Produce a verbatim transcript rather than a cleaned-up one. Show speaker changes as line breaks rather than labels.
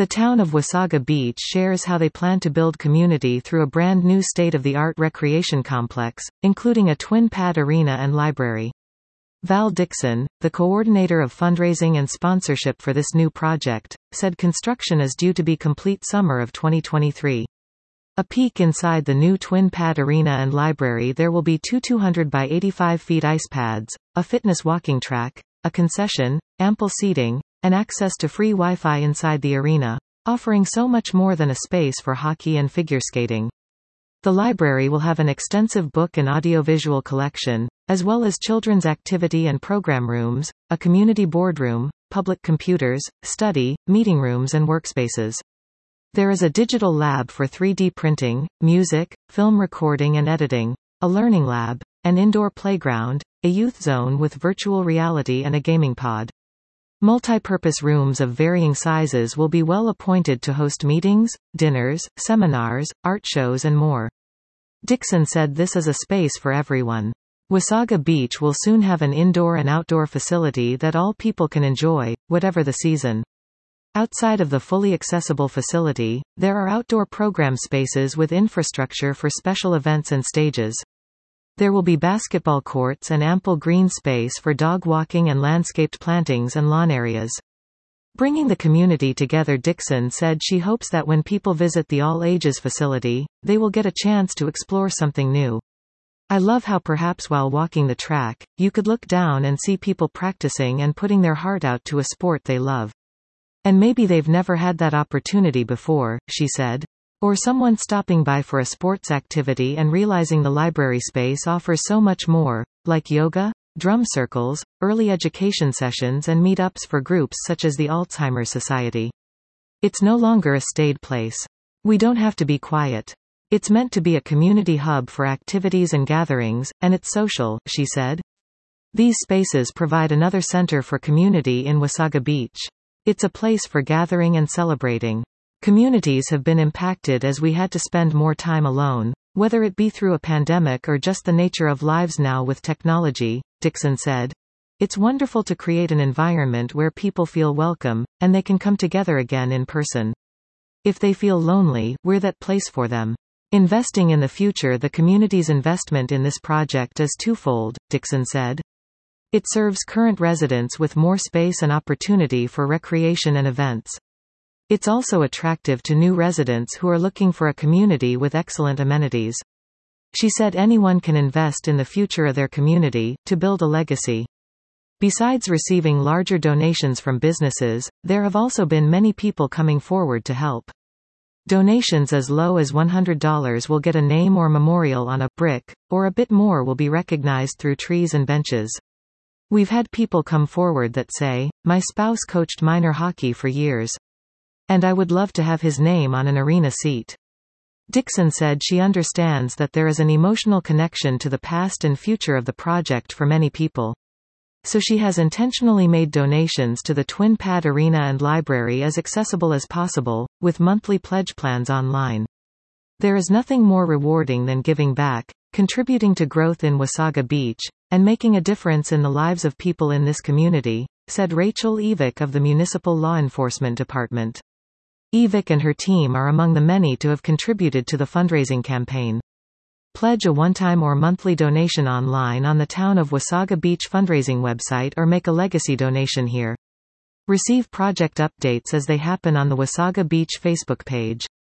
The town of Wasaga Beach shares how they plan to build community through a brand new state-of-the-art recreation complex, including a twin-pad arena and library. Val Dixon, the coordinator of fundraising and sponsorship for this new project, said construction is due to be complete summer of twenty twenty-three. A peek inside the new twin-pad arena and library. There will be two two hundred by eighty-five feet ice pads, a fitness walking track, a concession, ample seating, and access to free Wi-Fi inside the arena, offering so much more than a space for hockey and figure skating. The library will have an extensive book and audiovisual collection, as well as children's activity and program rooms, a community boardroom, public computers, study, meeting rooms and workspaces. There is a digital lab for three D printing, music, film recording and editing, a learning lab, an indoor playground, a youth zone with virtual reality and a gaming pod. Multi-purpose rooms of varying sizes will be well appointed to host meetings, dinners, seminars, art shows and more. Dixon said this is a space for everyone. Wasaga Beach will soon have an indoor and outdoor facility that all people can enjoy, whatever the season. Outside of the fully accessible facility, there are outdoor program spaces with infrastructure for special events and stages. There will be basketball courts and ample green space for dog walking and landscaped plantings and lawn areas. Bringing the community together, Dixon said she hopes that when people visit the all-ages facility, they will get a chance to explore something new. I love how perhaps while walking the track, you could look down and see people practicing and putting their heart out to a sport they love. And maybe they've never had that opportunity before, she said. Or someone stopping by for a sports activity and realizing the library space offers so much more, like yoga, drum circles, early education sessions and meetups for groups such as the Alzheimer's Society. It's no longer a staid place. We don't have to be quiet. It's meant to be a community hub for activities and gatherings, and it's social, she said. These spaces provide another center for community in Wasaga Beach. It's a place for gathering and celebrating. Communities have been impacted as we had to spend more time alone, whether it be through a pandemic or just the nature of lives now with technology, Dixon said. It's wonderful to create an environment where people feel welcome, and they can come together again in person. If they feel lonely, we're that place for them. Investing in the future. The community's investment in this project is twofold, Dixon said. It serves current residents with more space and opportunity for recreation and events. It's also attractive to new residents who are looking for a community with excellent amenities. She said anyone can invest in the future of their community, to build a legacy. Besides receiving larger donations from businesses, there have also been many people coming forward to help. Donations as low as one hundred dollars will get a name or memorial on a brick, or a bit more will be recognized through trees and benches. We've had people come forward that say, my spouse coached minor hockey for years. And I would love to have his name on an arena seat. Dixon said she understands that there is an emotional connection to the past and future of the project for many people. So she has intentionally made donations to the Twin Pad Arena and Library as accessible as possible, with monthly pledge plans online. There is nothing more rewarding than giving back, contributing to growth in Wasaga Beach, and making a difference in the lives of people in this community, said Rachel Evick of the Municipal Law Enforcement Department. Evick and her team are among the many to have contributed to the fundraising campaign. Pledge a one-time or monthly donation online on the Town of Wasaga Beach fundraising website or make a legacy donation here. Receive project updates as they happen on the Wasaga Beach Facebook page.